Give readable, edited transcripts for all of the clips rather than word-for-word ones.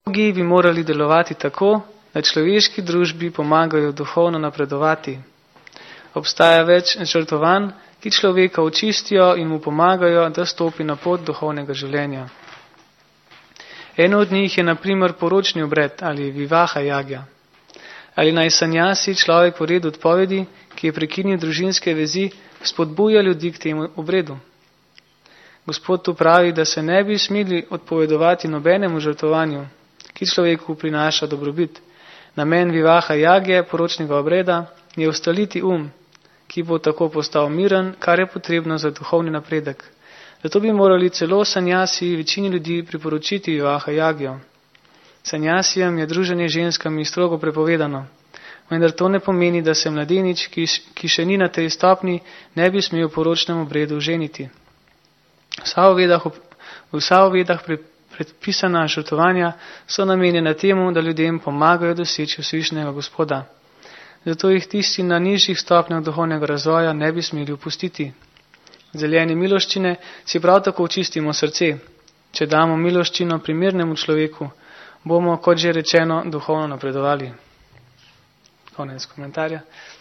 Bogi bi morali delovati tako, da človeški družbi pomagajo duhovno napredovati. Obstaja več žrtovanj, ki človeka očistijo in mu pomagajo, da stopi na pot duhovnega življenja. Eno od njih je na primer poročni obred ali vivaha jagja. Ali naj sanjasi, človek po redu odpovedi, ki je prekinil družinske vezi, spodbuja ljudi k temu obredu. Gospod tu pravi, da se ne bi smeli odpovedovati nobenemu žrtvovanju, ki človeku prinaša dobrobit. Namen vivaha jagje, poročnega obreda, je ustaliti ki bo tako postal miren, kar je potrebno za duhovni napredek. Zato bi morali celo sanjasi večini ljudi priporočiti vivaha jagjo. Sanjasijem je druženje ženskami strogo prepovedano, vendar to ne pomeni, da se mladenič, ki še ni na tej stopni, ne bi smel v poročnem obredu ženiti. Vsa v vedah predpisana žrtvovanja so namenjena temu, da ljudem pomagajo doseči Všešnjega Gospoda. Zato jih tisti na nižjih stopnjah duhovnega razvoja ne bi smeli opustiti. Zeljenje miloščine si prav tako očistimo srce. Če damo miloščino primernemu človeku, bomo, kot že rečeno, duhovno napredovali. Konec komentarja.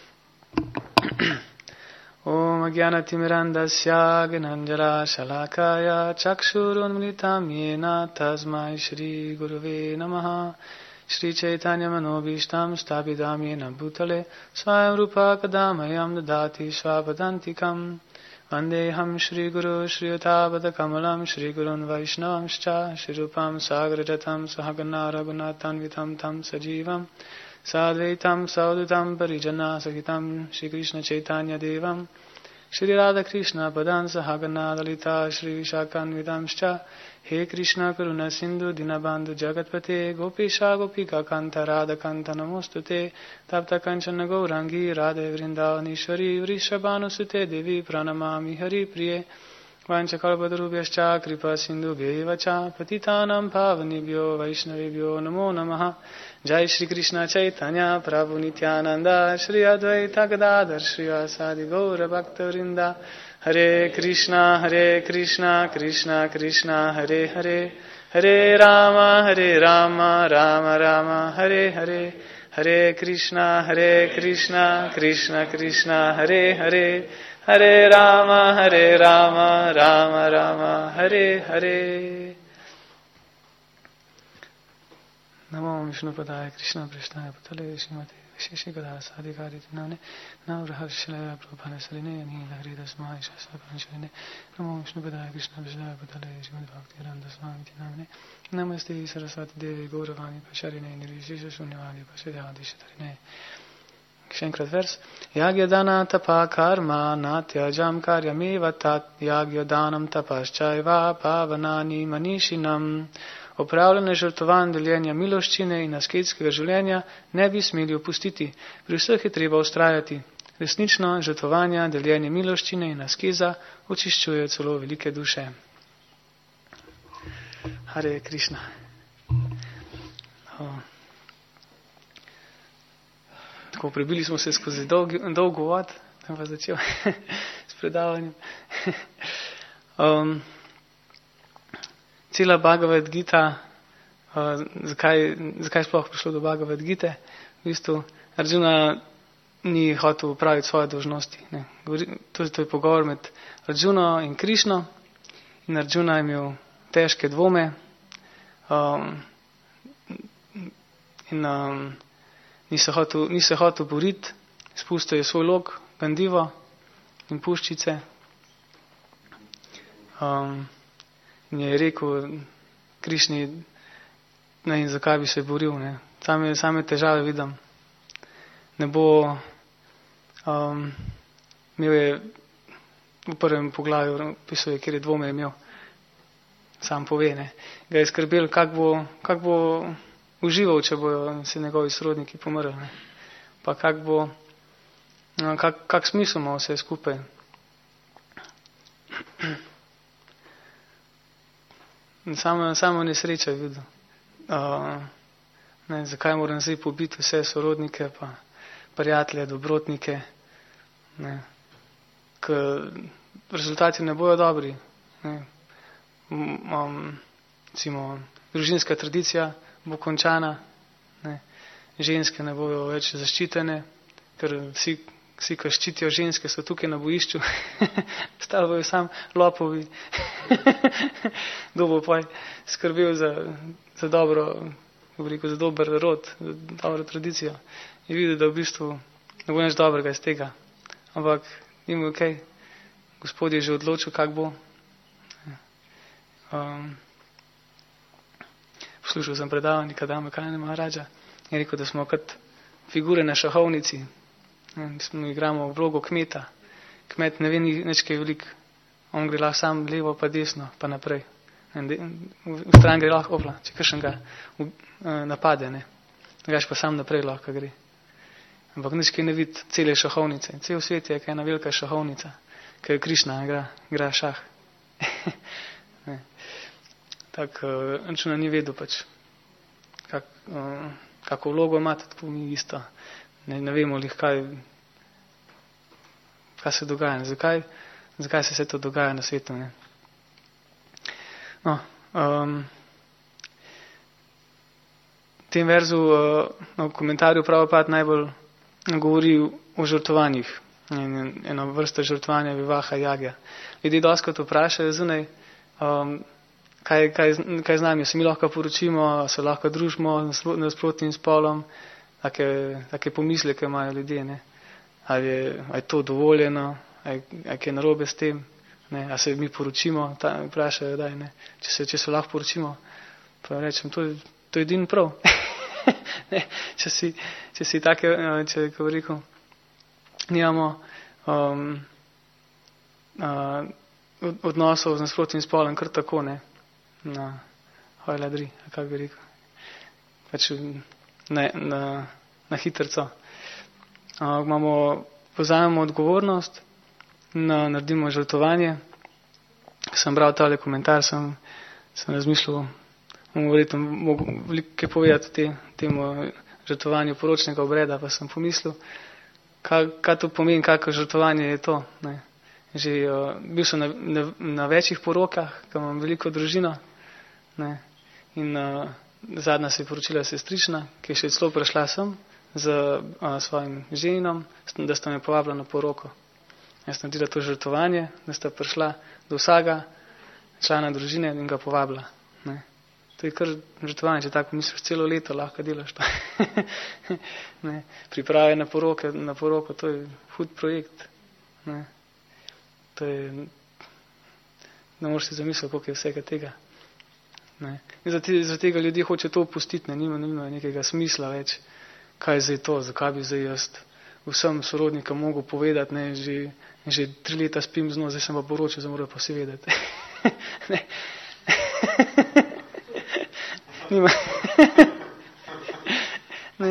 Om Ajnanatirmirandasya Gnananjana Shalakaya Chakshurunmilitam Yena Tasmai Shri Gurave Namaha Shri Chaitanya Manobhishtam Sthapidam Yena Bhutale Swayam Rupa Kadamayam Dadati Swapadantikam Vandeham Shri Guru Shri Utabada Kamalam Shri Gurun Vaishnavamscha Shri Rupam Sagrajatam Sahagana Raghunatham Vitam Tam Sajivam Sadvaitam Saudutam Parijana Sahitam Shri Krishna Chaitanya Devam Shri Radha Krishna Padan Sahagana Lalita Shri Vishakan Vidamscha He Krishna Karuna Sindhu Dinabandhu Jagatpate Gopisha Gopika Kanta Radha Kanta Namostute Tapta Kanchana Gaurangi Radha Vrindavanishwari Vrishabhanu Sute Devi Pranamami Hari Priye Vanchakalpatarubhyascha Kripa Sindhu Bhyevacha Patitanam Pavanibhyo Vaishnavibhyo Namo Namaha Jai Shri Krishna Chaitanya Prabhu Nityananda Shri Advaita Gadadhar Shri Asadi Gaura Bhakta Vrinda Hare Krishna Krishna Krishna Hare Hare Hare Rama Rama Rama Hare Hare Hare Krishna Krishna Krishna Hare Hare Hare Rama Rama Rama Hare Hare Namo Vishnu Padaya Krishna Prashnaya Putale Srimate Visheshi Gadha Sadhikari Tinane Navraha Shalaya Prabhupada Saline Ani Lahari Dasmai Shasa Panchaline Namo Vishnu Padaya Krishna Prashnaya Putale Srimate Bhakti Randa Swami Tinane Namaste Saraswati Devi Gauravani Pasharine Nirvishisha Shunyavadi Pasidhadi Shatarine. Še enkrat vers. Yagya dana tapa karma natyajam karyameva tat yagya danam tapaschaiva pavanani manishinam. Opravljene žrtvovanj, deljenja miloščine in asketskega življenja ne bi smeli opustiti. Pri vseh je treba ustrajati. Resnično žrtvovanja, deljenje miloščine in askeza očiščujejo celo velike duše. Hare Krishna. Tako, prebili smo se skozi dolg uvod, sem pa začel s predavanjem. Cela Bhagavad Gita, zakaj sploh prišlo do Bhagavad Gite? V bistvu Arjuna ni hotel upraviti svoje dolžnosti. To je pogovor med Arjuno in Krišno in Arjuna je imel težke dvome ni se hotel boriti, spustil je svoj lok, gandivo in puščice. In je rekel Krišni, ne, in zakaj bi se boril, ne. Same težave vidim. Ne bo, imel je v prvem poglavju, pisuje, kjer je dvome imel, sam pove, ne. Ga je skrbel, kak bo užival, če bojo se njegovi sorodniki pomrli, ne. Pa kak smisel ima vse skupaj. Samo nesreča je videl. Zakaj moram zdaj pobiti vse sorodnike, pa prijatelje, dobrotnike, ne. Ker rezultati ne bojo dobri. Ne. Recimo, družinska tradicija bo končana, ne. Ženske ne bojo več zaščitene, ker vsi, ki ščitijo ženske, so tukaj na bojišču, ostali bojo sam lopovi. Kdo bo pa skrbel za dobro, za dober rod, za dobro tradicijo. Je videl, da v bistvu ne bo nič dobrega iz tega. Ampak ni mu okej. Gospod je že odločil, kak bo. Poslušal sem predavanje Kadama Kalina Maharaja. Je rekel, da smo kot figure na šahovnici. Mi igramo vlogo kmeta. Kmet ne ve nič kaj veliko. On gre lahko sam levo pa desno pa naprej. V stran gre lahko opla, če kakšen ga napade. Gaš pa sam naprej lahko gre. Ampak nič kaj ne vidi cele šahovnice. Cel svet je ena velika šahovnica, ki je Krišna igra šah. Tako, računa ni vedel pač, kako vlogo ima, tako mi isto. Ne vemo lih, kaj se dogaja, zakaj se vse to dogaja na svetu. Ne? No, v tem verzu, v komentarju Prabhupada najbolj govori o žrtvovanjih. Eno vrsta žrtvovanja vivaha jagja. Ljudje dostikrat vprašajo zunaj, kaj z nami, se mi lahko poročimo, se lahko družimo nasprotnim spolom, take pomisleke imajo ljudje, ne? Ali je to dovoljeno, ali je narobe s tem, ne? Ali se mi poročimo, vprašajo, daj, ne? Če se lahko poročimo, pa rečem, to je edin prav. Če si take, če kako rekel, nimamo odnosov z nasprotnim spolom, kar tako, ne? Na hojladri, kako bi rekel. Pač na hitrco. Vzamemo odgovornost, naredimo žrtvovanje. Ko sem bral tale komentar, sem razmišljal, verjetno mogo veliko povedati temu žrtvovanju poročnega obreda, pa sem pomislil, kaj to pomeni, kako žrtvovanje je to. Ne. Že bil sem na večjih porokah, ko imam veliko družino, ne. In zadnja se je poročila sestrična, ki je še celo prišla sem z svojim ženinom, da sta me povabila na poroko. Jaz sem naredila to žrtvovanje, da sta prišla do vsega člana družine in ga povabila. Ne. To je kar žrtvovanje, če tako misliš, celo leto lahko delaš to. Ne. Priprave na poroko, to je hud projekt. Ne. To je, ne moreš si zamisliti, koliko je vsega tega. Ne. In za tega ljudje hoče to opustiti, nima nekega smisla več. Kaj je zdaj to, zakaj bi zdaj jaz vsem sorodnikom mogel povedati, ne, že 3 leta spim z njo, zdaj sem pa poročil, zdaj morajo pa vsi vedeti. Ne. Nima. Ne.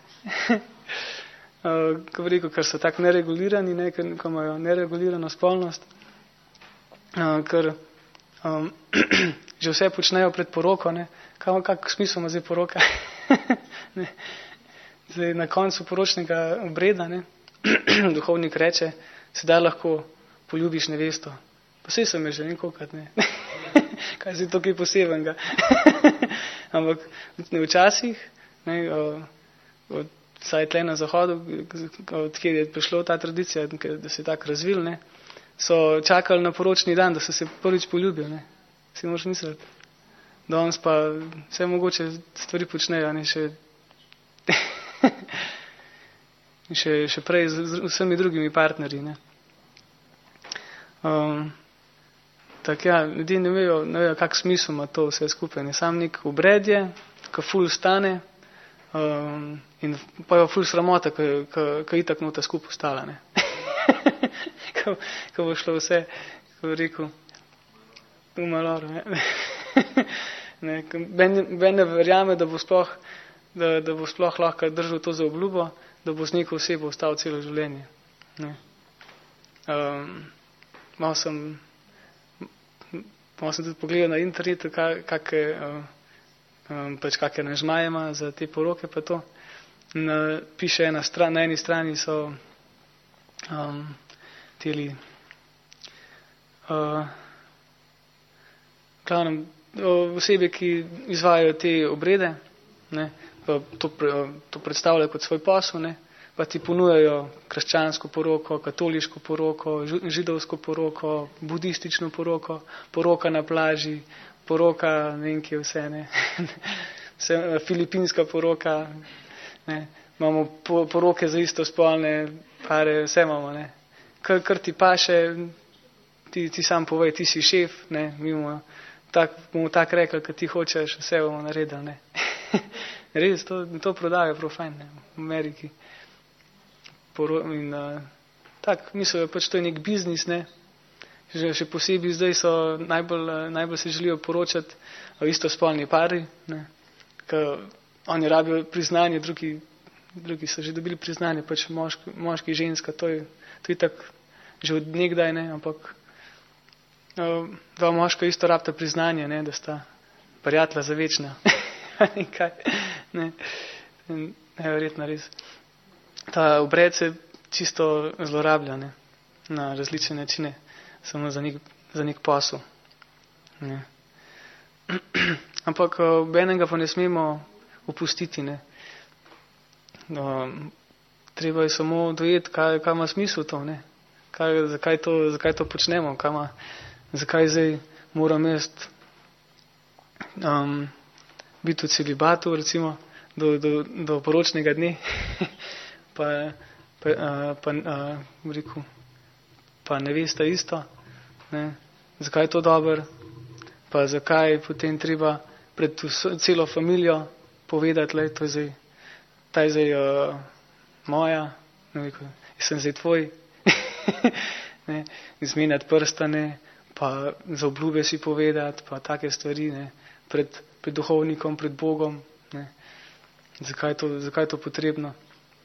Ko bi rekel, ker so tako neregulirani, ne, ko imajo neregulirano spolnost, ker že vse počnejo pred poroko, ne, kak smisel ima zdaj poroka. Ne. Zdaj na koncu poročnega obreda, ne, duhovnik reče, sedaj lahko poljubiš nevesto. Pa saj sem je že nekokrat, ne. Kaj si to kaj posebenega. Ampak včasih, ne, vsaj tle na zahodu, odkjer je prišlo ta tradicija, da se je tako razvil, ne, so čakali na poročni dan, da so se prvič poljubili, ne. Si moraš misliti. Danes pa vse mogoče stvari počnejo, ne, še prej z vsemi drugimi partnerji, ne. Tako ja, ljudje ne vejo, kak smisel ima to vse skupaj, ne. Sam nek obred je, ko ful stane, in pa je ful sramota, ko itak nota skupaj ostala, ne. Ko bo šlo vse, ko bi rekel, umaloro, ne. Ben ne verjame, da bo sploh lahko držal to za obljubo, da bo z neko osebo ostal celo življenje. Ne. Malo sem tudi pogledal na internetu, kakšne nažmaje ima za te poroke pa to. Piše na eni strani so teli osebe, ki izvajajo te obrede, ne, pa to predstavljajo kot svoj posel, ne, pa ti ponujajo krščansko poroko, katoliško poroko, židovsko poroko, budistično poroko, poroka na plaži, poroka, ne vem kje vse, ne, filipinska poroka, ne, imamo poroke za istospolne pare, vse imamo, ne. Kar ti paše, ti sam povej, ti si šef, ne, mi bomo tak rekli, kad ti hočeš, vse bomo naredili, ne. Res, to prodajo prav fajn, ne, v Ameriki. In mislijo, pač to je nek biznis, ne. Še posebej zdaj so najbolj se želijo poročati istospolni pari, ne. Ker oni rabijo priznanje, drugi so že dobili priznanje, pač moški, ženska, to je tak že od nekdaj, ne, ampak dva moška isto rabita priznanje, ne, da sta prijatelja za večno. Kaj, ne, verjetno res. Ta obred se čisto zlorablja, ne, na različne načine, samo za nek posel. Ne. Ampak enega pa ne smemo opustiti, ne. Treba je samo dojeti, kaj ima smisel to, ne. Zakaj to počnemo, zakaj zdaj moram jaz biti v celibatu, recimo, do poročnega dne, pa ne veste isto, ne, zakaj je to dobro, pa zakaj potem treba pred celo familijo povedati, le, ta je zdaj moja, ne, jaz sem zdaj tvoj, ne, izmenjati prstane, pa za obljube si povedati, pa take stvari, ne, pred duhovnikom, pred Bogom, ne, zakaj je to potrebno.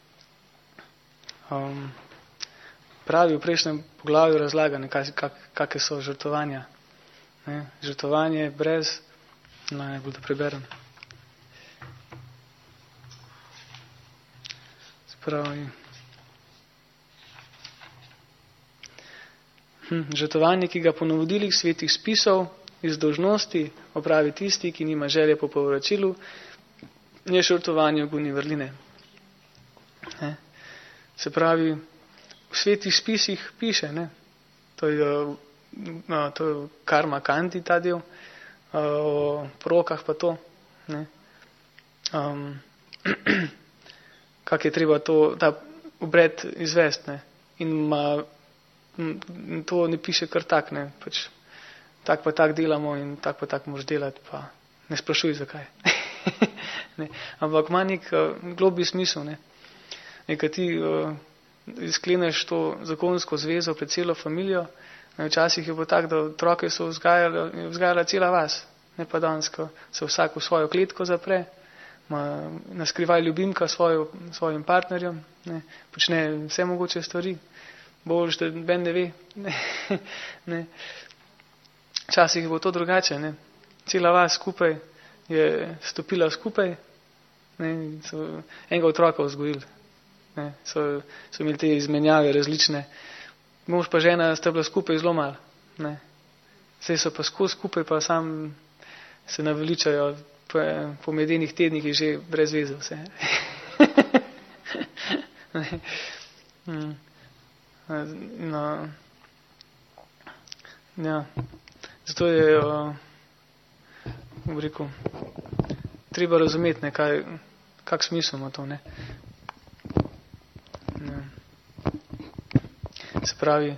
Pravi v prejšnjem poglavju razlaga, kakve so žrtvovanja. Ne, žrtvovanje brez, najbolj da preberem. Spravi. Žrtvovanje, ki ga po navodilih svetih spisov iz dolžnosti opravi tisti, ki nima želje po povračilu, je žrtvovanje ognjene vrline. Ne. Se pravi, v svetih spisih piše, ne, to je karma kanti, ta del, o porokah pa to, ne, kak je treba ta obred izvesti, ne, in to ne piše kar tak, ne, pač tak pa tak delamo in tak pa tak moraš delati, pa ne sprašuj zakaj. Ne, ampak ima nek globlji smisel, ne. Nekaj ti skleneš to zakonsko zvezo pred celo familijo, včasih je bilo tako, da otroke so vzgajala cela vas, ne pa danes, ko se vsak v svojo kletko zapre, ima naskrivaj ljubimka svojim partnerjem, ne, počne vse mogoče stvari, boljš, da ben ne ve. Ne. Včasih je bilo to drugače, ne. Cela vas skupaj je stopila skupaj, ne, so enega otroka vzgojili. Ne, so imeli te izmenjave različne. Mož pa žena sta bila skupaj zelo malo. Ne. Zdaj so pa skupaj, pa sam se naveličajo, po medenih tednih je že brez veze vse. No. Ja. Zato je rekel, treba razumeti, ne, kak smisel ima to, ne. Se pravi,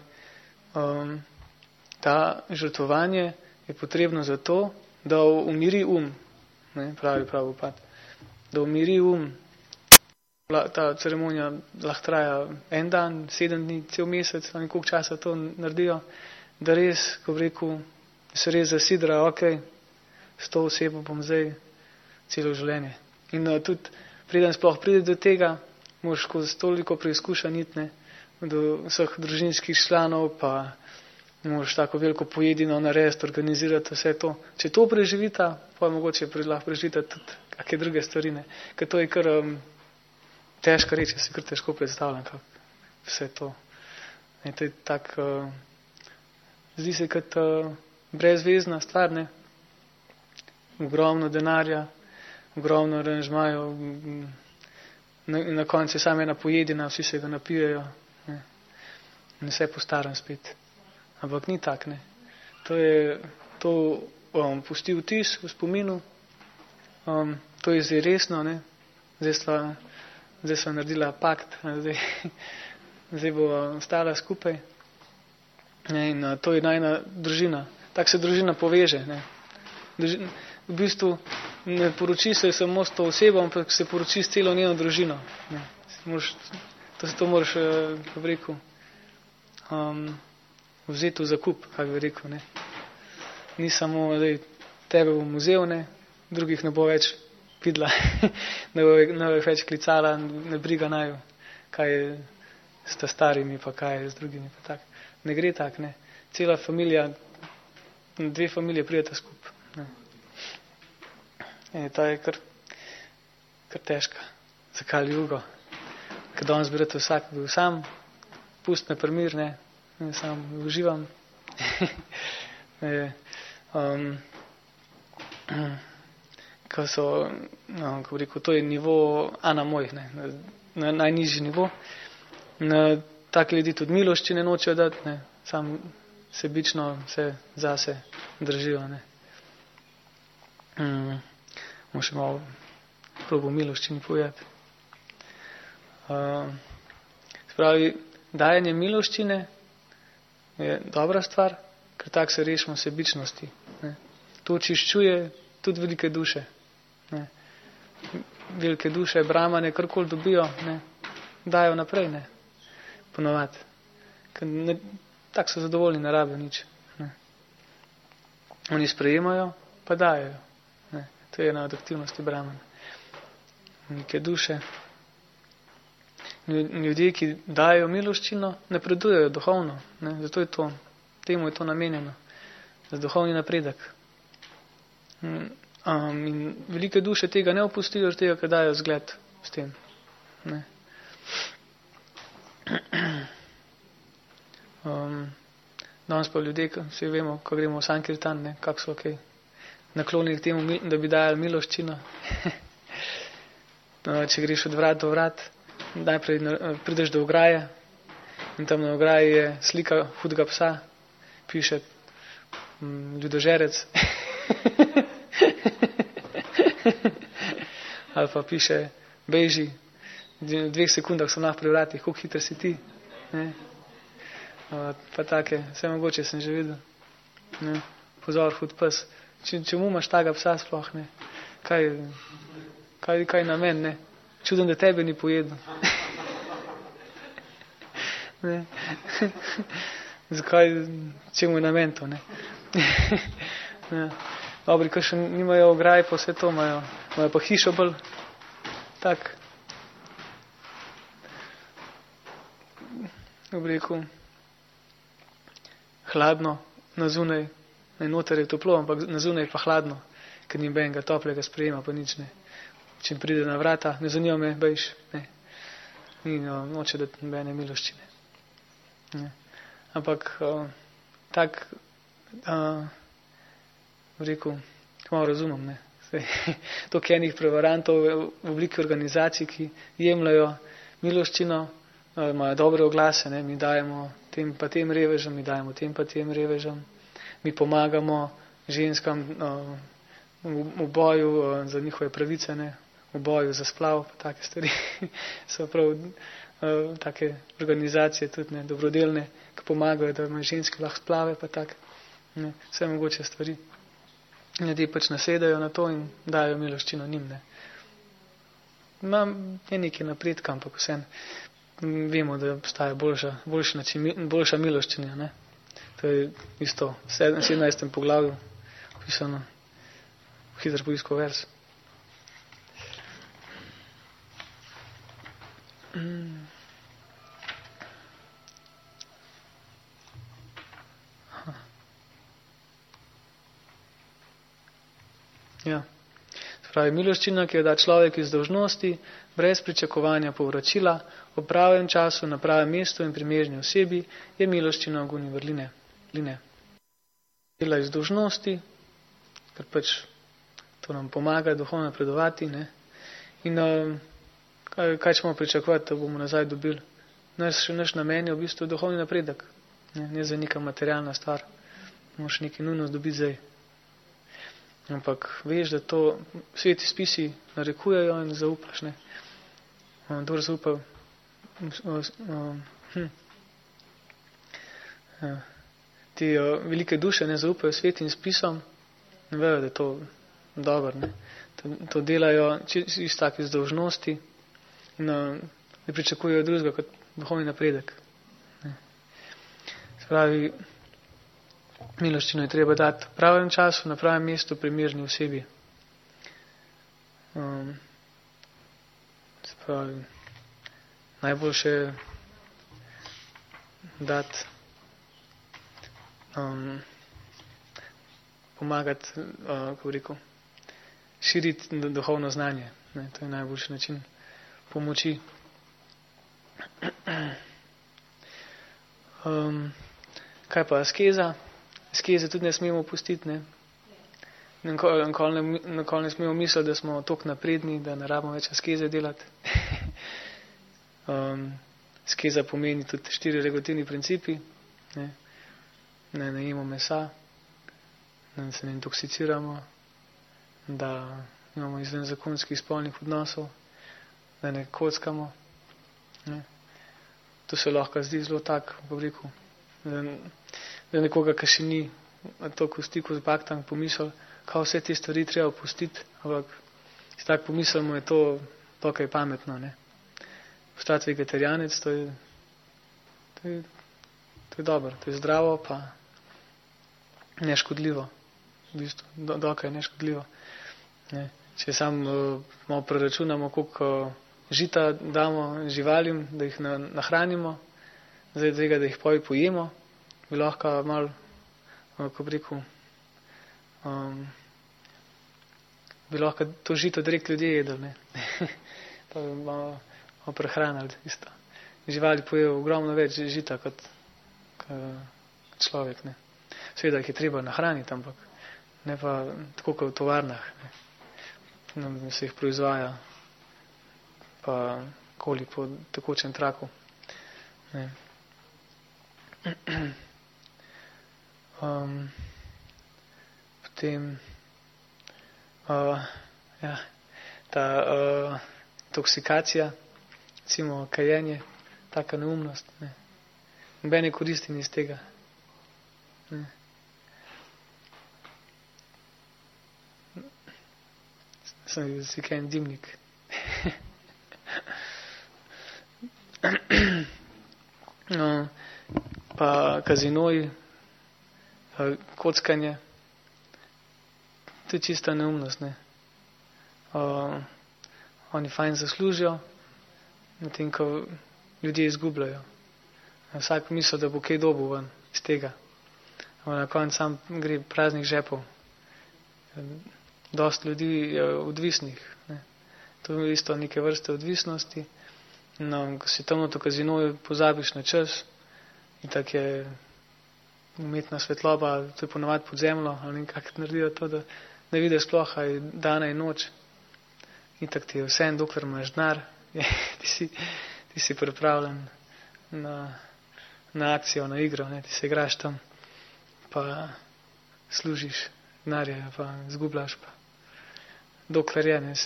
ta žrtvovanje je potrebno zato, da umiri ne, pravi Prabhupada, da umiri ta ceremonija lahko traja en dan, 7 dni, cel mesec, ali koliko časa to naredijo, da res, ko bi rekel, se res zasidra, ok, s to osebo bom zdaj celo življenje. In tudi, preden sploh pride do tega, moraš skozi toliko preizkušanj iti, ne, do vseh družinskih članov, pa moraš tako veliko pojedino narediti, organizirati vse to. Če to preživita, pa mogoče lahko preživita tudi kakšne druge stvari, ne. Ker to je kar težka reč, si kar težko predstavljam, vse to. Ne, to je tak, zdi se kot brezvezna stvar, ne. Ogromno denarja, ogromno aranžmajev, na koncu je samo ena pojedina, vsi se ga napijejo, ne. In vse po starem spet. Ampak ni tak, ne. To pusti vtis v spominu, to je zdaj resno, ne. Zdaj sva naredila pakt, zdaj bo ostala skupaj. In to je najna družina. Tako se družina poveže, ne. V bistvu ne poroči se samo s to osebo, ampak se poroči s celo njeno družino. Ne. To moraš, kako bi rekel, vzeti v zakup, kako bi rekel. Ne. Ni samo, da tebe bom vzel, ne, drugih ne bo več videla, ne bo več klicala, ne briga naju, kaj je s ta starimi, pa kaj je z drugimi. Pa tak. Ne gre tak, ne. Cela familija, 2 familije prideta skupaj. Ta je kar težka. Zakaj jugo? Ker danes bi rad vsak bil sam, pust me primir, ne, sam uživam. Ko so, kako rekel, to je nivo ana mojih, ne, na najnižji nivo. Taki ljudi tudi miloščine nočejo dati, ne, sam sebično se zase držijo, ne. Bom še malo probo miloščini povedati. Spravi, dajanje miloščine je dobra stvar, ker tako se rešimo sebičnosti. Ne. To očiščuje tudi velike duše. Ne. Velike duše, brahmane, karkoli dobijo, ne, dajo naprej, ne, ponovadi. Tako so zadovoljni, ne rabijo nič. Ne. Oni sprejemajo, pa dajo. Ne. To je ena od aktivnosti brahmana. Velike duše. Ljudje, ki dajo miloščino, napredujejo duhovno. Ne. Zato je to, temu je to namenjeno. Za duhovni napredek. In velike duše tega ne opustijo, tega, ker dajo zgled s tem. Ne. Danes pa ljudje, vsi vemo, ko gremo v Sankirtan, ne, kako so naklonili k temu, da bi dajali miloščino. Če greš od vrat do vrat, najprej prideš do ograje in tam na ograji je slika hudega psa, piše ljudožerec. Ali pa piše beži, v 2 sekundah so lahko pri vratih, koliko hitro si ti. Ne. Pa take, vse mogoče sem že videl. Ne. Pozor, hud pes. Če mu imaš taga psa sploh, ne. Kaj namen, ne. Čudem, da tebe ni pojedel. Ne. Zakaj, čemu je namen to, ne. Ja. Dobri, ko še nimajo ograj, pa vse to imajo pa hišo bolj tak, rekel, hladno na zunaj, noter je toplo, ampak na zunaj je pa hladno, ker ni benga toplega sprejema, pa nič ne. Če pride na vrata, ne zanima me, bejš, ne. Ni noče dati nobene miloščine. Ne. Ampak tak, rekel, malo razumem, ne. Toliko enih prevarantov v obliki organizacij, ki jemljajo miloščino, imajo dobre oglase, ne. Mi dajemo tem pa tem revežem, mi dajemo tem pa tem revežem, mi pomagamo ženskam v boju za njihove pravice, ne. V boju za splav, pa take stvari. So prav take organizacije tudi, ne, dobrodelne, ki pomagajo, da imajo ženske lahko splave, pa tak, ne, vse mogoče stvari. Ljudje pač nasedajo na to in dajo miloščino njim, ne. Je nekaj napredka, ampak vsem vemo, da obstaja boljša miloščina, ne. To je isto v 17. poglavju opisano, hitro poiskal vers. Ja. Spravi, miloščina, ki jo da človek iz dolžnosti, brez pričakovanja povračila, v pravem času, na pravem mestu in primerni osebi, je miloščina oguni vrline. Dela iz dolžnosti, ker pač to nam pomaga duhovno napredovati, ne. In kaj ćemo pričakovati, da bomo nazaj dobili? Naš namen je v bistvu duhovni napredek, ne za neka materialna stvar. Moš nekaj nujno dobiti zdaj. Ampak veš, da to sveti spisi narekujejo in zaupaš, ne. Kdor zaupa ti velike duše ne zaupajo svetim spisom, ne vejo, da je to dobro, ne. To delajo iz take zdolžnosti in ne pričakujejo drugega kot duhovni napredek. Ne. Se pravi, miloščino je treba dati v pravem času, na pravem mestu, primerni osebi. Se pravi, najboljše dati pomagati, kako rekel, širiti duhovno znanje. Ne, to je najboljši način pomoči. Kaj pa askeza? Askeze tudi ne smemo pustiti, ne. Nikoli ne smemo misliti, da smo toliko napredni, da ne rabimo več askeze delati. Askeza pomeni tudi 4 regulativni principi, ne. Ne jemo mesa, da se ne intoksiciramo, da imamo izven zakonskih spolnih odnosov, da ne kockamo. Ne. To se lahko zdi zelo tak, kako rekel, da nekoga, ki še ni toliko v stiku z Bhaktam, pomisel, kao vse te stvari treba opustiti, ampak si tak pomislimo, je to dokaj pametno, ne. Postati vegetarijanec, to je dobro, to je zdravo, pa neškodljivo. V bistvu, dokaj neškodljivo. Ne. Če samo malo preračunamo, koliko žita damo živalim, da jih nahranimo, zdaj tega, da jih pojemo, bi lahko malo, kako bi rekel, bi lahko to žito direkt ljudje jedli, ne. Pa bi malo prehranili isto. Živali pojejo ogromno več žita kot človek, ne. Seveda jih je treba nahraniti, ampak ne pa tako kot v tovarnah, ne. Se jih proizvaja pa koli po tekočem traku, ne. Potem ta intoksikacija, recimo kajenje, taka neumnost, ne. Nobene koristi ni iz tega, ne. Sem si kaj en dimnik. Pa kazinoji, kockanje, to je čista neumnost, ne. Oni fajn zaslužijo, medtem ko ljudje izgubljajo. Vsak misli, da bo kaj dobil ven iz tega. Na koncu sam gre praznih žepov. Dosti ljudi je odvisnih, ne. To je isto neke vrste odvisnosti. No, ko si tam v kazinoju, pozabiš na čas, in tak je umetna svetloba, to je ponovadi pod zemljo, ali nekako naredijo to, da ne vidiš sploh, je dana in noč. In tak ti je vse, dokler imaš denar, ti si pripravljen na akcijo, na igro, ne, ti se igraš tam, pa služiš denarje, pa zgubljaš, pa dokler je, ne.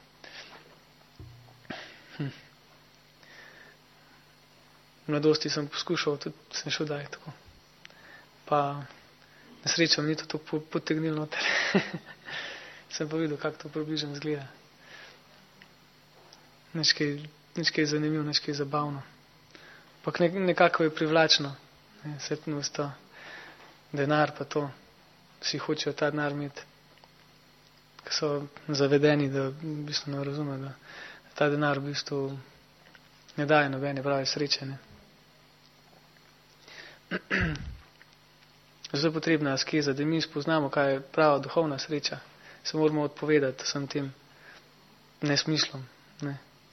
V mladosti sem poskušal, tudi sem šel daj tako. Pa na srečo mi ni to tako potegnil noter. Sem pa videl, kako to približno izgleda. Nič kaj je zanimivo, nič kaj je zabavno. Pak nekako je privlačno. Svetnost to denar pa to. Vsi hočejo ta denar imeti. Ki so zavedeni, da v bistvu ne razume, da ta denar v bistvu ne daje nobene prave sreče, ne. Zato je potrebna askeza, da mi spoznamo, kaj je prava duhovna sreča. Se moramo odpovedati vsem tem nesmislom, ne.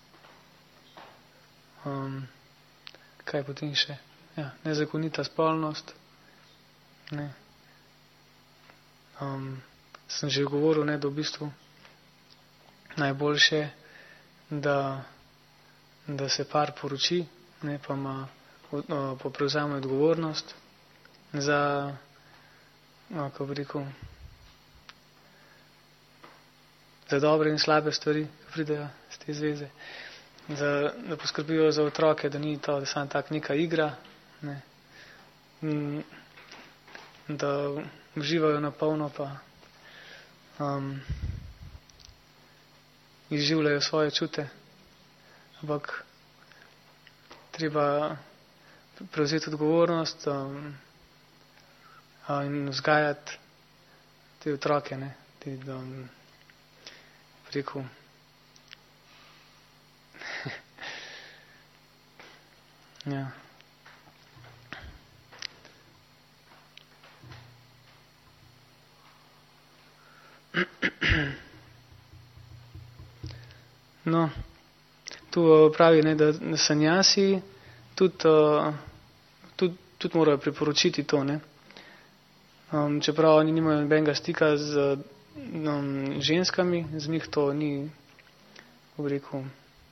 Kaj potem še? Ja, nezakonita spolnost, ne. sem že govoril, ne, da v bistvu najboljše, da se par poroči, ne, pa prevzame odgovornost za, kako bi rekel, za dobre in slabe stvari, ki pridejo z te zveze, da poskrbijo za otroke, da ni to, da samo tak neka igra, ne, da uživajo na polno, pa izživljajo svoje čute, ampak treba prevzeti odgovornost in vzgajati te otroke, ne, te, rekel, ja. No, tu pravi, ne, da sanjasi tudi morajo priporočiti to, ne. Čeprav oni nimajo nobenega stika z ženskami, z njih to ni, kako bi rekel,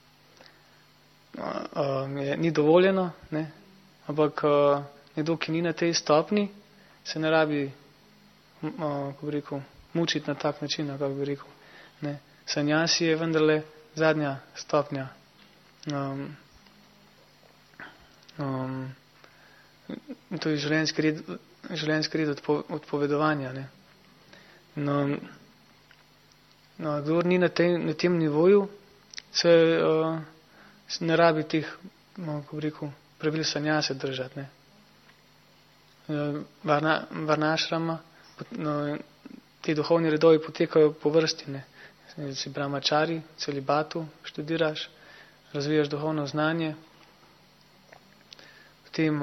ni dovoljeno, ne, ampak nekdo, ki ni na tej stopni, se ne rabi, kako bi rekel, mučiti na tak način, kako bi rekel, ne. Sanjasi je vendarle zadnja stopnja to je življenjski red odpovedovanja, ne. Kdor ni na tem nivoju, se ne rabi teh, kako bi rekel, pravil sanjase držati, ne. Varnašrama, ti duhovni redovi potekajo po vrsti, ne. Si brahmačari, celibatu študiraš, razvijaš duhovno znanje, potem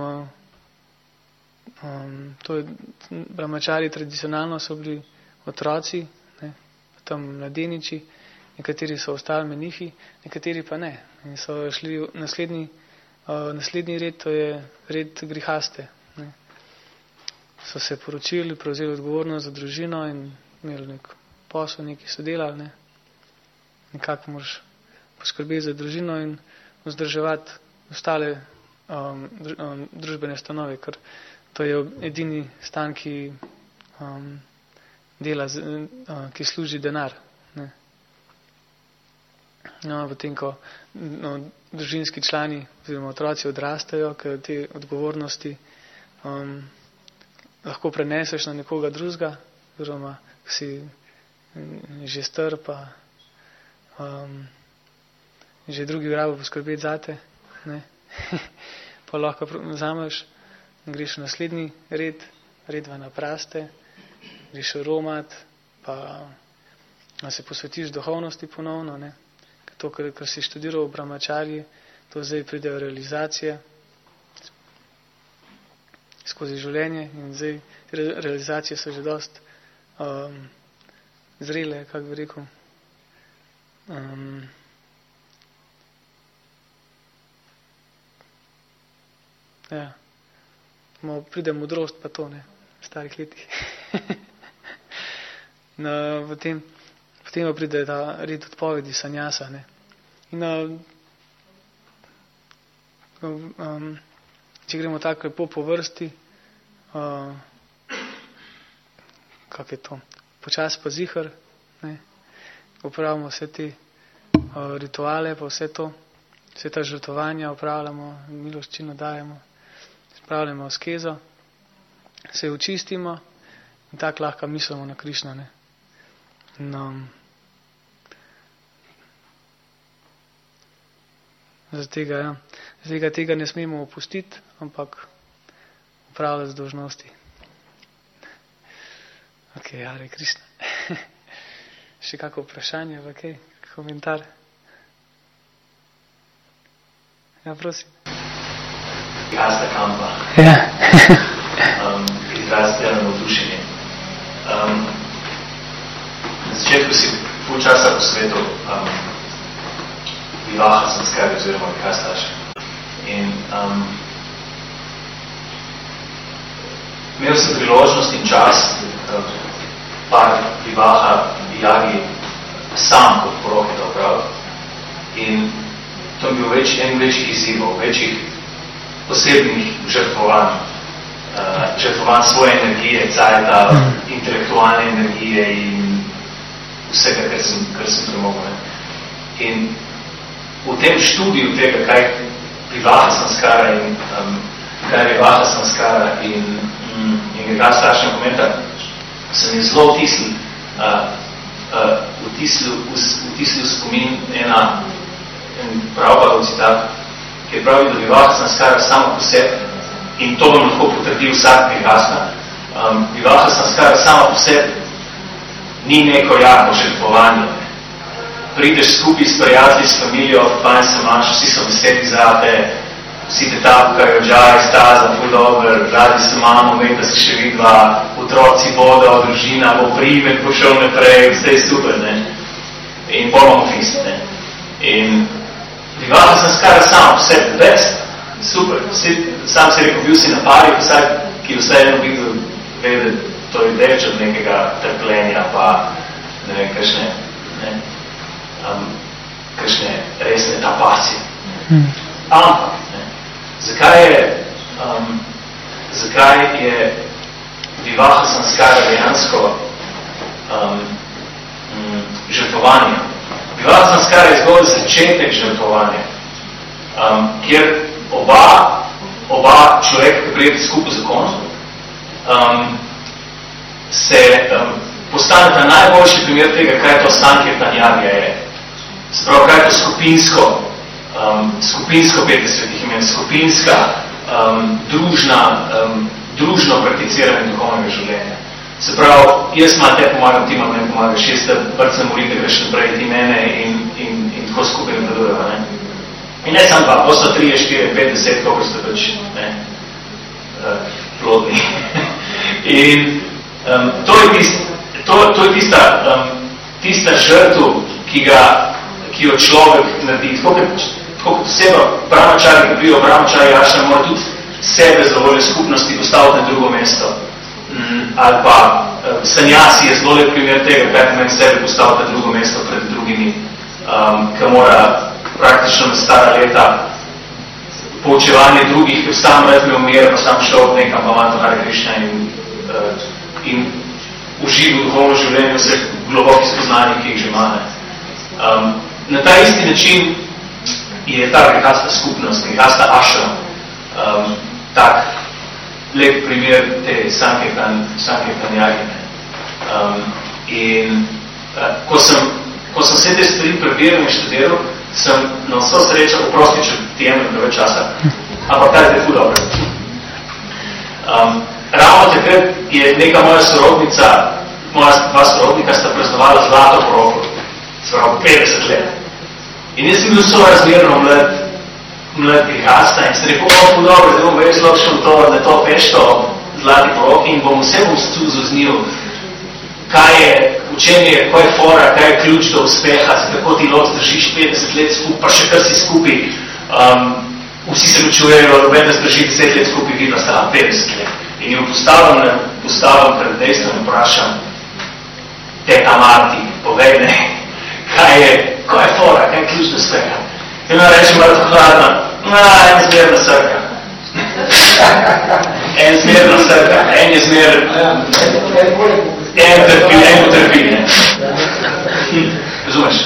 to je, brahmačari tradicionalno so bili otroci, ne, tam mladeniči, nekateri so ostali menihi, nekateri pa ne. In so šli naslednji red, to je red grihaste, ne. So se poročili, prevzeli odgovornost za družino in imeli nek posel, neki so delali, ne. Nekako moraš poskrbeti za družino in vzdrževati ostale družbene stanove, ker to je edini stan, ki dela, ki služi denar, ne. No, potem, ko družinski člani oziroma otroci odrastajo, ker te odgovornosti lahko preneseš na nekoga drugega, oziroma si že star, pa že drugi rabo poskrbeti zate, ne. Pa lahko vzameš, greš v naslednji red na praste, greš v romat, pa se posvetiš duhovnosti ponovno, ne. To, kar si študiral v brahmačarji, to zdaj pridejo realizacije skozi življenje in zdaj realizacije so že dost zrele, kako bi rekel. Ja, pride modrost pa to, ne, v starih letih. No, potem pa pride ta red odpovedi sanjasa, ne. In če gremo tako lepo po vrsti, kako je to, počas pa zihar, ne, upravljamo vse te rituale, pa vse ta žrtvovanja upravljamo, miloščino dajemo, spravljamo askezo, se očistimo in tako lahko mislimo na Krišno, ne. Zaradi tega ne smemo opustiti, ampak upravljati z dolžnosti. Ok, Hare Krišna. Še kako vprašanje, kaj, komentar? Ja, prosim. Grihasta kampa. Ja. Izraz tega navdušenje. Na začetku si pol časa po svetu vivaha sanskari oziroma grihastaša. In imel sem priložnost in čas par vivaha jagi sam kot poroke to prav. In to je bil en večjih izzivov, večjih posebnih žrtvovanj. Žrtvovanj svoje energije, cajta, intelektualne energije in vsega, kar sem premogel. In v tem študiju tega, kaj vivaha samskara in kaj je vivaha samskara in nekaj staršnja komenta, sem je zelo vtisnil spomin en pravbagov citat, ki je pravi, da vivaha samskara samo po sebi, in to vam lahko potrdi vsak prihasna. Vivaha samskara samo po sebi ni neko jako žrtvovanje. Prideš skupaj s prijatelji, s familijo, fajn se imaš, vsi so veseli zate, vsi te tapkajo, džaj, staza, ful dober, radi se imamo, vem, da si še vidva, otroci bodo, družina bo primet, bo šel naprej, vse je super, ne? In bomo fist, ne? In vivaha samskara samo po sebi, best, super, sam si rekel, bil si na pari, vsak, ki je vse eno videl, ve, da to je več od nekega trpljenja, pa ne vem, kakšne resne tapacije. Ampak, ne, zakaj je vivaha samskara dejansko žrtvovanje? Vivaha samskara je zgolj začetek žrtvovanja, kjer oba človeka, ki prijete skupaj zakonu, se postaneta najboljši primer tega, kaj je to sankirtan jagja je. Sprav, kaj je to skupinsko petje svetih imen, skupinska, družno prakticiranje duhovnega življenja. Se pravi, jaz malo te pomagam, ti malo ne pomagaš, jaz te brcem molite, greš naprej, ti mene in tako skupaj napredujeva, ne. In ne samo dva, posto 3, 4, 5, 10, koliko ste pač, ne, plodni. In to je tista žrtev, ki jo človek naredi. Tako kot oseba, brahmačari, ki prijo brahmačari ašram, mora tudi sebe za voljo skupnosti postaviti na drugo mesto. Ali pa sanjasi je zelo lep primer tega, kaj pomeni sebe postaviti na drugo mesto pred drugimi, ki mora praktično na stara leta poučevanje drugih, ki sam razmel mir, pa sam šel nekam pa Manto Hare Krišna in užival duhovno življenje vseh globokih spoznanj, ki jih že ima. Na ta isti način je ta grihasta skupnost, grihasta ašram, tak lep primer te sankirtan jagine. In ko sem vse te stvari prebiral in študiral, sem na vso srečo, oprosti, če ti jemljem preveč časa, ampak ta je ful dobro. Ravno takrat je neka moja dva sorodnika sta praznovala zlato poroko, spravo 50 let. In jaz sem bil sorazmerno mlad grihasta in sem rekel, ful dobro, zdaj bom več šel na to pešto zlati poroki in bom vse stuzil z njo, kaj je fora, kaj je ključ do uspeha, kako ti lahko zdržiš 50 let skupaj, pa še kar si skupaj, vsi se ločujejo, noben da zdrži 10 let skupaj, vidno sta 50 let. In jo postavim pred dejstvom in vprašam, teta Marti, povej me, kaj je fora, kaj je ključ do uspeha. In ona reče malo tako hladno, en zmerna srka. En zmerna srka, en je zmer... En utrpi, ne. Razumeš?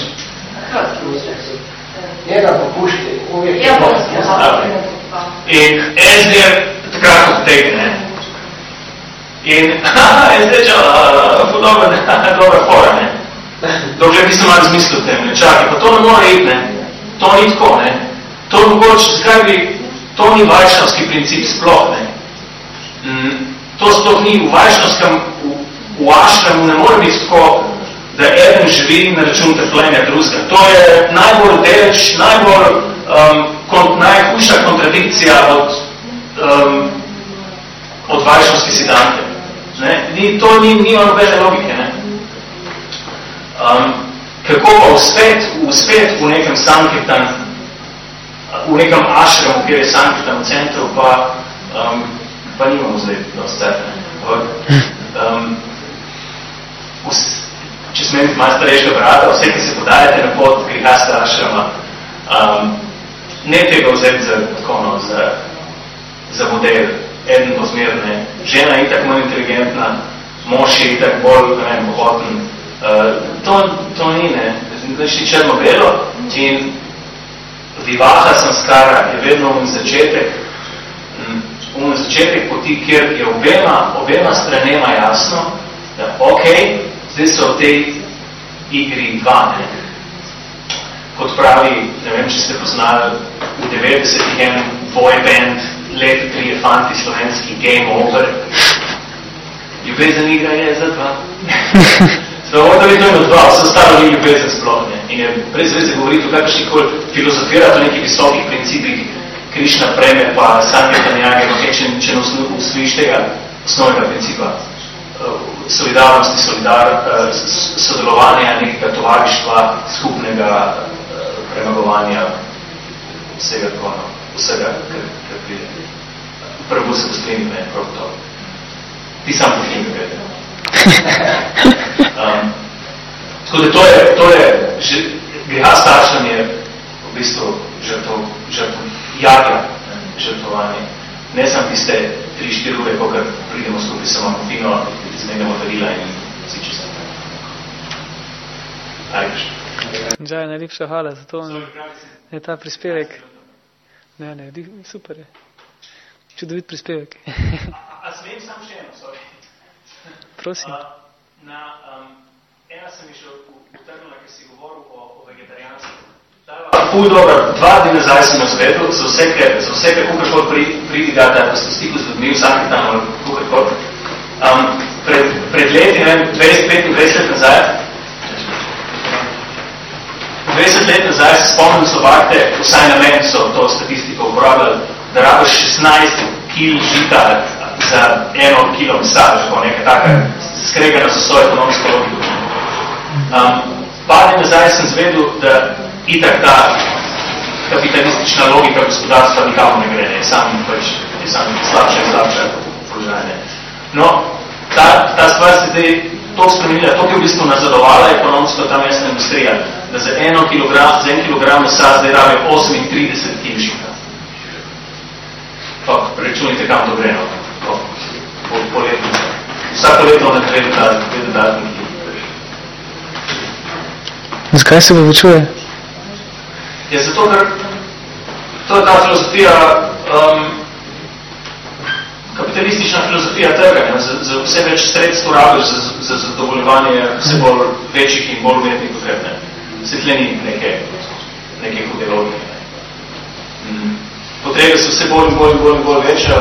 Njega popušti, uvijek je in en zmer takrat potegne, ne. In zdaj dobra fora, ne. Dokler nisem malo razmislil o tem, ne. Čakaj, pa to ne mora iti, ne. To ni tako, ne. To mogoče, zakaj bi, to ni vajšnavski princip sploh, ne. To sploh ni v vajšnavskem, v ašramu ne more biti tako, da eden živi na račun trpljenja drugega. To je najbolj deleč, najhujša kontradikcija od vajšnavske sidante. To ni nobene logike, ne. Kako pa uspet v nekem sankirtan, v nekem ašramu, kjer je sankirtan v centru, pa nimamo zdaj dosti. če smem malo starejšega brata, vse, ki se podajate na pot grihasta ašrama, ne tega vzeti za model, eden pozmerne. Žena je itak manj inteligentna, mož je itak bolj, ne vem, pohoten. To ni, ne. Znači črno-belo in vivaha samskara je vedno začetek poti, kjer je obema stranema jasno, da zdaj so v tej igri dva, ne. Kot pravi, ne vem, če ste poznali, v 90-ih en boy band, leto 3 fanti slovenski, Game Over. Ljubezen igra je za dva. Ovdje bi to ima dva, vse ostalo ni ljubezen sploh, ne. In je brez veze govoriti o kakršnikoli filozofirati o nekih visokih principih Krišna preme pa Sankirtanjage, če ne usvojiš tega osnovnega principa solidarnosti, sodelovanja, nekega tovarištva, skupnega premagovanja vsega, kar pride. Prvo se postrenim, ne, prav to. Ti sam pohim, gledaj. Tako da to je griha staršem je v bistvu žrtvovanje. Ne sam tiste 3-4 ure, kokar pridemo skupaj samo fino, izmenjamo darila in vsi čisto. Džaj, najlepša hvala za to, je ta prispevek. Ne, super je. Čudovit prispevek. A smem sam še eno, sorry? Prosim. Ena sem mi še utrnila, ker si govoril o vegetarijanstvu. Ful dobro, 2 dni nazaj sem izvedel, za vse, kakor pridigate, da ste v stiku z ljudmi, vsaki tam ali kakor. Pred leti, 25 let nazaj, 20 let nazaj se spomnim, so bakte, vsaj na meni so to statistiko uporabljali, da rabiš 16 kil žita za 1 kilo mesa, nekaj taka, skregana za svojo ekonomsko logiko. Par dni nazaj sem zvedel, da itak ta kapitalistična logika gospodarstva nikamo ne gre, je sam slabše in slabše položajne. No, ta stvar se zdaj toliko spremenila, toliko je v bistvu nazadovala ekonomsko ta mesna industrija, da za 1 kilogram mesa zdaj rabi 38 kil žita. Preračunite, kam to gre, po letu. Vsako leto ne treba dve dodatni kil. Zakaj se povečuje? Je zato, ker to je ta filozofija, kapitalistična filozofija trganja. Za vse več sredstv rabiš za zadovoljevanje vse bolj večjih in bolj umetnih potreb. Se tle ni neke hude logike. Potrebe so vse bolj večja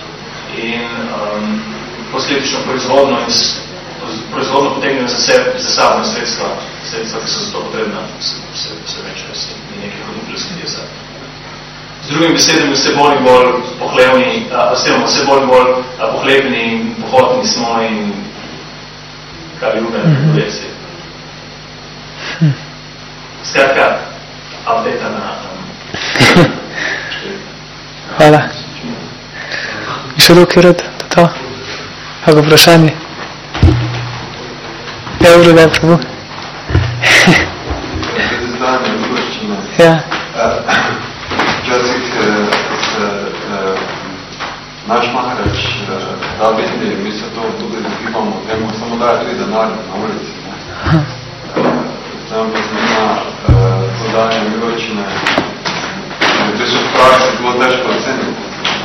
in posledično proizvodno potegnejo za sabo sredstva, ki so za to potrebna, vse večja, ni nekaj hodnih filozofije za. Z drugim besedami vse bolj in bolj pohlevni, vse bolj in bolj pohlevni in pohotni smo in kaj ljube podesti. Skratka, update na Hvala. Še roki rad, to? Kako vprašanje? Dobro, da je pravo. Zdanje uvrščina. Ja. Včasih se naš Maharač da biti, mi se to tudi razgibamo temu, samo daje tudi denar na ulici. Znam pa zmena to danje uvrščine. To je v praksi bilo težko oceniti.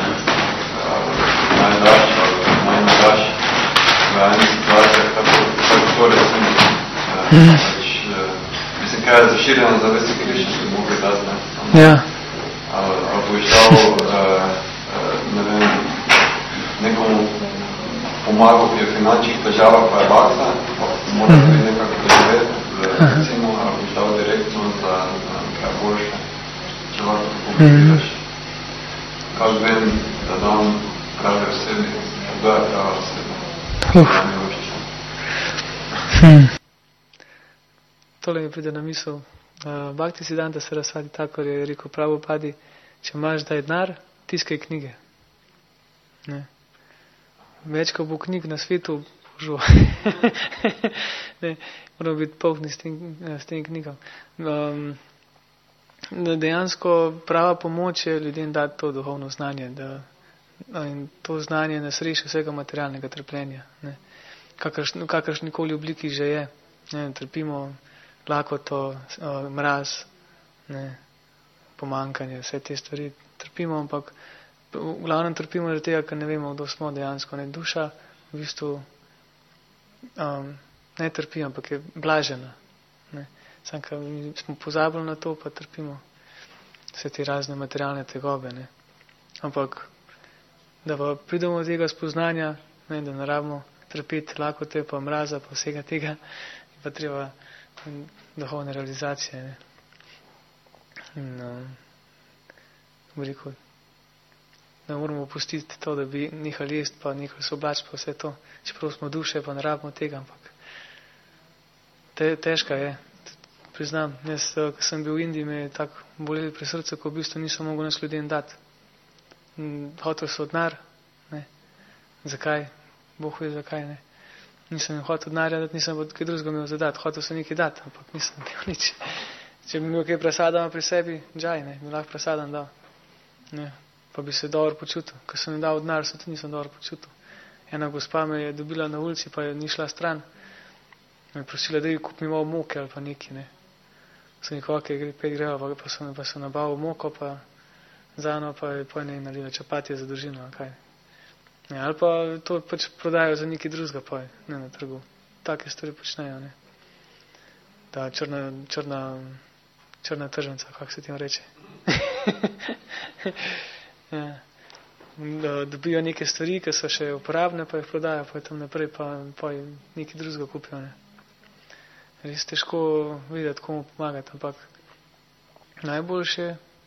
Najdaš ali najnadaš v eni situacijah, tako to recimo. Mislim, kaj je zaširjeno zavesti Krišna, ki bi mogli dati, ne? Ja. Ali boš dal, ne vem, nekomu pomagal, ki je v finančnih težavah, pa je baksa, pa mora tudi nekako preživeti, recimo, ali boš dal direktno za kaj boljše, če lahko tako pomisliš. Kaj vem, da dam pravi osebi, kdo je prava oseba. Tole mi pride na misel. Bhakti Siddhanta Sarasvati Thakur je rekel Prabhupadi, če imaš daj denar, tiskaj knjige. Ne. Več, ko bo knjig na svetu, žuva. Moramo biti polni s tem knjigam. Dejansko prava pomoč je ljudem dati to duhovno znanje, in to znanje nas reši vsega materialnega trpljenja. Ne. Kakršnikoli obliki že je. Ne, trpimo lakoto, mraz, ne, pomankanje, vse te stvari trpimo, ampak v glavnem trpimo zaradi tega, ker ne vemo, kdo smo dejansko. Ne. Duša v bistvu ne trpi, ampak je blažena. Ne. Sam, ker smo pozabili na to, pa trpimo vse te razne materialne tegobe. Ne. Ampak, da pa pridemo od tega spoznanja, ne, da ne rabimo trpeti lakote, pa mraza, pa vsega tega, pa treba duhovne realizacije. Ne. In, veliko, da moramo pustiti to, da bi nehali jesti, pa nehali se oblačiti, pa vse to, čeprav smo duše, pa ne rabimo tega, ampak težka je. Priznam, jaz, ko sem bil v Indiji, me je tako boleli pri srcu, ko v bistvu nisem mogel nas ljudem dati. Hotel so denar, ne. Zakaj? Bog ve zakaj, ne. Nisem hotel denarja dati, nisem pa kaj drugega imel za dati. Hotel sem nekaj dati, ampak nisem imel nič. Če bi imel kaj presadama pri sebi, džaj, ne, bi lahko presadam dal. Ne. Pa bi se dobro počutil. Ko sem dal denar, se tudi nisem dobro počutil. Ena gospa me je dobila na ulici, pa je ni šla stran. Me je prosila, da ji kupim malo moke ali pa neki, ne. Sem jih okej, greva, pa sem nabavil moko, pa zano pa je pojne in nalila čapatije za družino, ali kaj. Ne, ali pa to pač prodajo za neki drugega poj, ne na trgu. Take stvari počnejo, ne. Da, črna tržnica, kako se tem reče. Ja. Da dobijo neke stvari, ki so še uporabne, pa jih prodajo, pa je tam naprej, pa nekaj drugega kupijo, ne. Res težko videti, komu pomagati, ampak najboljše,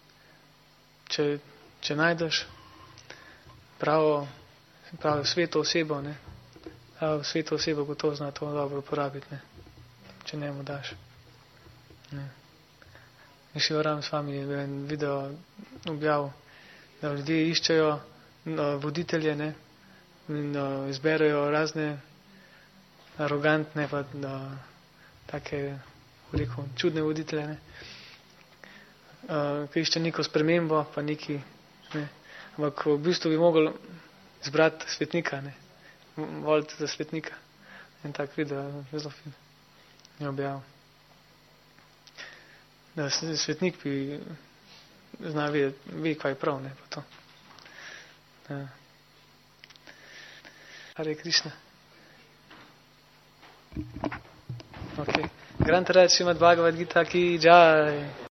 če najdeš pravo sveto osebo, ne, sveto osebo gotovo zna to dobro uporabiti, ne, če ne mu daš. Ne. In še varam s vami je en video objavil, da ljudje iščejo voditelje, ne, in izberejo razne arogantne, pa take, rekel, čudne voditelje, ne, ki išče neko spremembo, pa neki, ne, ampak v bistvu bi mogel izbrati svetnika, ne, voliti za svetnika. In tak video je zelo fin. Je objavil. Da svetnik bi zna ve, kaj je prav, ne, pa to. Ja. Hare Krishna. Okay. Grant Raj Srimad Bhagavad Gita ki jai.